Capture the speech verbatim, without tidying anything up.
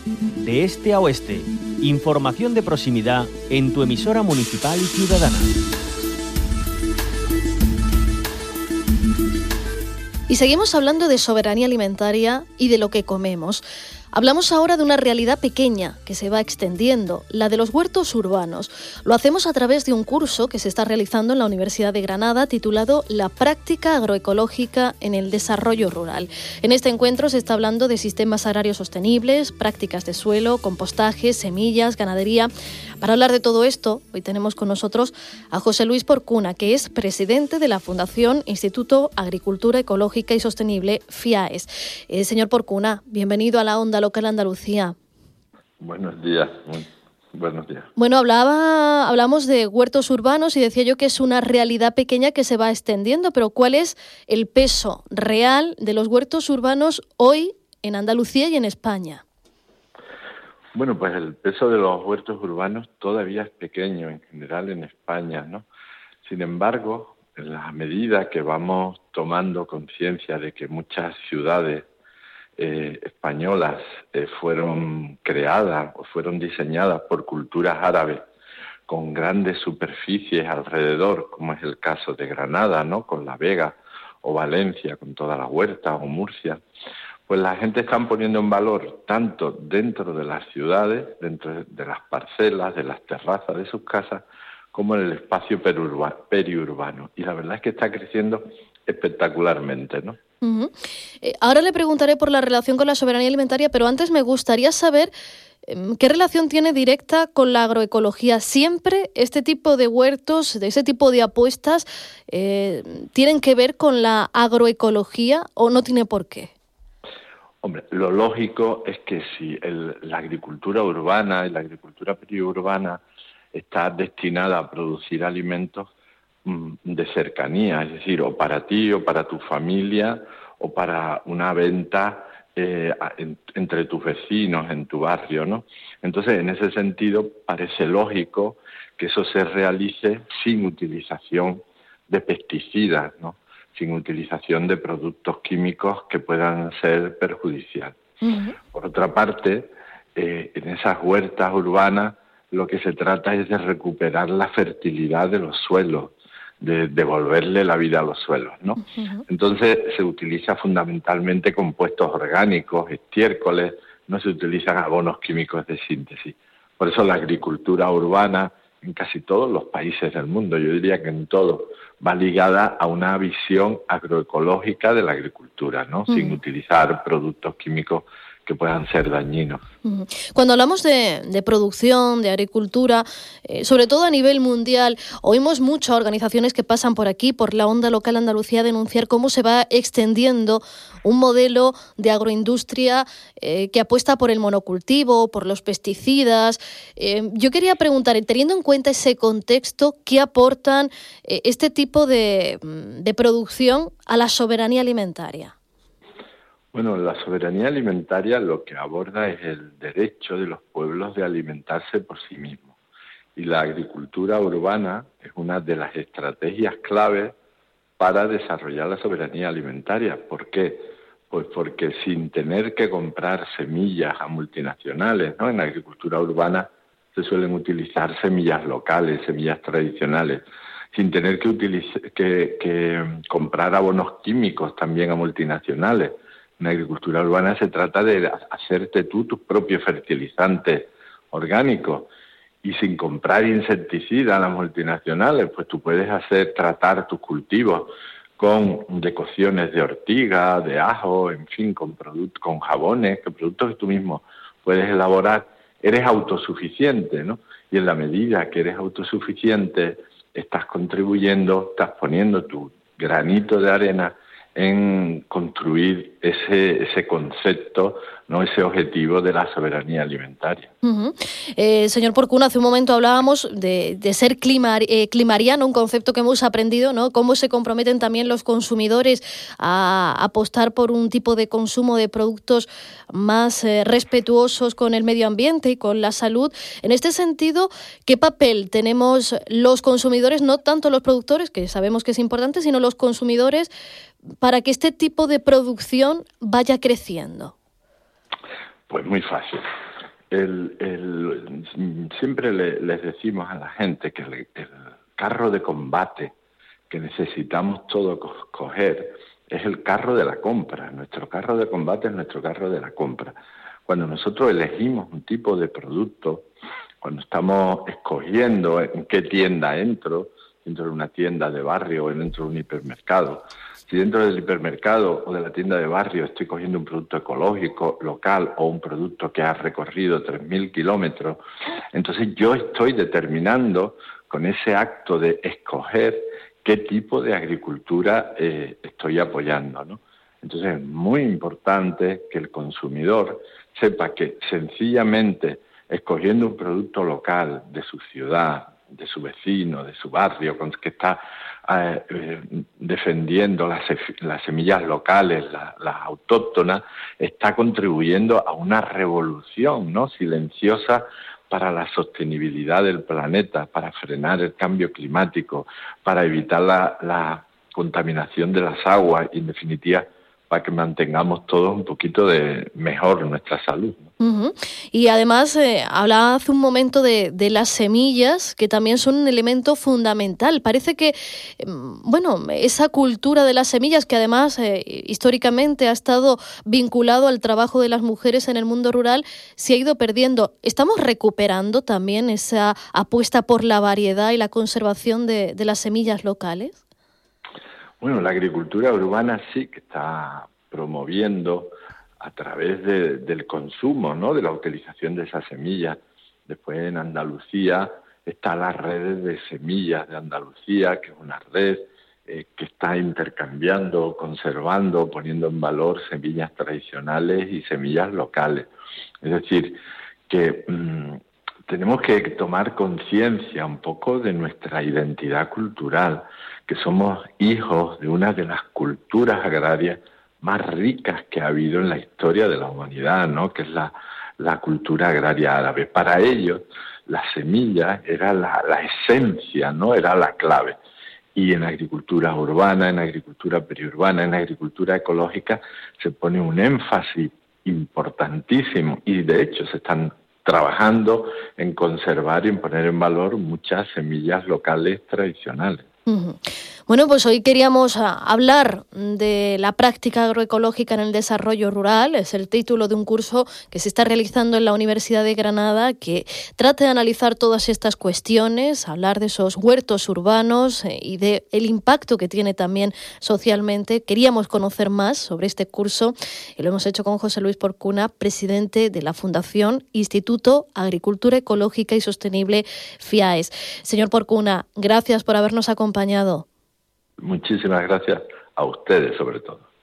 De este a oeste, información de proximidad en tu emisora municipal y ciudadana. Y seguimos hablando de soberanía alimentaria y de lo que comemos. Hablamos ahora de una realidad pequeña que se va extendiendo, la de los huertos urbanos. Lo hacemos a través de un curso que se está realizando en la Universidad de Granada titulado La práctica agroecológica en el desarrollo rural. En este encuentro se está hablando de sistemas agrarios sostenibles, prácticas de suelo, compostaje, semillas, ganadería. Para hablar de todo esto, hoy tenemos con nosotros a José Luis Porcuna, que es presidente de la Fundación Instituto Agricultura Ecológica y Sostenible, FIAES. Eh, señor Porcuna, bienvenido a la Onda Local Andalucía. Buenos días, muy buenos días. Bueno, hablaba, hablamos de huertos urbanos y decía yo que es una realidad pequeña que se va extendiendo, pero ¿cuál es el peso real de los huertos urbanos hoy en Andalucía y en España? Bueno, pues el peso de los huertos urbanos todavía es pequeño en general en España, ¿no? Sin embargo, en la medida que vamos tomando conciencia de que muchas ciudades Eh, españolas eh, fueron creadas o fueron diseñadas por culturas árabes con grandes superficies alrededor, como es el caso de Granada, ¿no?, con La Vega, o Valencia, con toda la huerta, o Murcia, pues la gente está poniendo en valor tanto dentro de las ciudades, dentro de las parcelas, de las terrazas de sus casas, como en el espacio periurba- periurbano. Y la verdad es que está creciendo espectacularmente, ¿no? Uh-huh. Eh, ahora le preguntaré por la relación con la soberanía alimentaria, pero antes me gustaría saber eh, qué relación tiene directa con la agroecología. ¿Siempre este tipo de huertos, de ese tipo de apuestas, eh, tienen que ver con la agroecología o no tiene por qué? Hombre, lo lógico es que si el, la agricultura urbana y la agricultura periurbana está destinada a producir alimentos de cercanía, es decir, o para ti o para tu familia o para una venta eh, en, entre tus vecinos en tu barrio, ¿no? Entonces, en ese sentido, parece lógico que eso se realice sin utilización de pesticidas, ¿no?, sin utilización de productos químicos que puedan ser perjudiciales. Uh-huh. Por otra parte, eh, en esas huertas urbanas lo que se trata es de recuperar la fertilidad de los suelos, de devolverle la vida a los suelos, ¿no? Uh-huh. Entonces se utiliza fundamentalmente compuestos orgánicos, estiércoles, no se utilizan abonos químicos de síntesis. Por eso la agricultura urbana en casi todos los países del mundo, yo diría que en todo, va ligada a una visión agroecológica de la agricultura, ¿no? Uh-huh. Sin utilizar productos químicos que puedan ser dañinos. Cuando hablamos de, de producción, de agricultura, eh, sobre todo a nivel mundial, oímos muchas organizaciones que pasan por aquí, por la Onda Local Andalucía, denunciar cómo se va extendiendo un modelo de agroindustria eh, que apuesta por el monocultivo, por los pesticidas. Eh, yo quería preguntar, teniendo en cuenta ese contexto, ¿qué aportan eh, este tipo de, de producción a la soberanía alimentaria? Bueno, la soberanía alimentaria lo que aborda es el derecho de los pueblos de alimentarse por sí mismos. Y la agricultura urbana es una de las estrategias claves para desarrollar la soberanía alimentaria. ¿Por qué? Pues porque sin tener que comprar semillas a multinacionales, ¿no? En la agricultura urbana se suelen utilizar semillas locales, semillas tradicionales, sin tener que, utilizar, que, que comprar abonos químicos también a multinacionales. En la agricultura urbana se trata de hacerte tú tus propios fertilizantes orgánicos y sin comprar insecticidas a las multinacionales, pues tú puedes hacer tratar tus cultivos con decocciones de ortiga, de ajo, en fin, con productos, con jabones, que productos que tú mismo puedes elaborar. Eres autosuficiente, ¿no? Y en la medida que eres autosuficiente, estás contribuyendo, estás poniendo tu granito de arena en construir ese ese concepto, ¿no?, ese objetivo de la soberanía alimentaria. Uh-huh. Eh, señor Porcuna, hace un momento hablábamos de, de ser climar, eh, climariano, un concepto que hemos aprendido, ¿no? Cómo se comprometen también los consumidores a apostar por un tipo de consumo de productos más eh, respetuosos con el medio ambiente y con la salud. En este sentido, ¿qué papel tenemos los consumidores, no tanto los productores, que sabemos que es importante, sino los consumidores, para que este tipo de producción vaya creciendo? Pues muy fácil. el, el, siempre le, les decimos a la gente que el, el carro de combate que necesitamos todos coger es el carro de la compra. Nuestro carro de combate es nuestro carro de la compra. Cuando nosotros elegimos un tipo de producto, cuando estamos escogiendo en qué tienda entro, dentro de una tienda de barrio o dentro de un hipermercado, si dentro del hipermercado o de la tienda de barrio estoy cogiendo un producto ecológico, local, o un producto que ha recorrido tres mil kilómetros, entonces yo estoy determinando con ese acto de escoger qué tipo de agricultura eh, estoy apoyando, ¿no? Entonces es muy importante que el consumidor sepa que sencillamente escogiendo un producto local de su ciudad, de su vecino, de su barrio, que está eh, eh, defendiendo las, las semillas locales, la, las autóctonas, está contribuyendo a una revolución, ¿no?, silenciosa para la sostenibilidad del planeta, para frenar el cambio climático, para evitar la, la contaminación de las aguas y, en definitiva, para que mantengamos todos un poquito de mejor nuestra salud, ¿no? Uh-huh. Y además, eh, hablaba hace un momento de, de las semillas, que también son un elemento fundamental. Parece que, eh, bueno, esa cultura de las semillas, que además eh, históricamente ha estado vinculado al trabajo de las mujeres en el mundo rural, se ha ido perdiendo. ¿Estamos recuperando también esa apuesta por la variedad y la conservación de, de las semillas locales? Bueno, la agricultura urbana sí que está promoviendo a través de, del consumo, ¿no?, de la utilización de esas semillas. Después en Andalucía está la red de semillas de Andalucía, que es una red eh, que está intercambiando, conservando, poniendo en valor semillas tradicionales y semillas locales. Es decir, que mmm, tenemos que tomar conciencia un poco de nuestra identidad cultural, que somos hijos de una de las culturas agrarias más ricas que ha habido en la historia de la humanidad, ¿no?, que es la, la cultura agraria árabe. Para ellos, la semilla era la, la esencia, ¿no?, era la clave. Y en agricultura urbana, en agricultura periurbana, en agricultura ecológica, se pone un énfasis importantísimo y, de hecho, se están trabajando en conservar y en poner en valor muchas semillas locales tradicionales. Uh-huh. Bueno, pues hoy queríamos hablar de la práctica agroecológica en el desarrollo rural. Es el título de un curso que se está realizando en la Universidad de Granada, que trata de analizar todas estas cuestiones, hablar de esos huertos urbanos y de el impacto que tiene también socialmente. Queríamos conocer más sobre este curso y lo hemos hecho con José Luis Porcuna, presidente de la Fundación Instituto Agricultura Ecológica y Sostenible FIAES. Señor Porcuna, gracias por habernos acompañado. Muchísimas gracias a ustedes, sobre todo.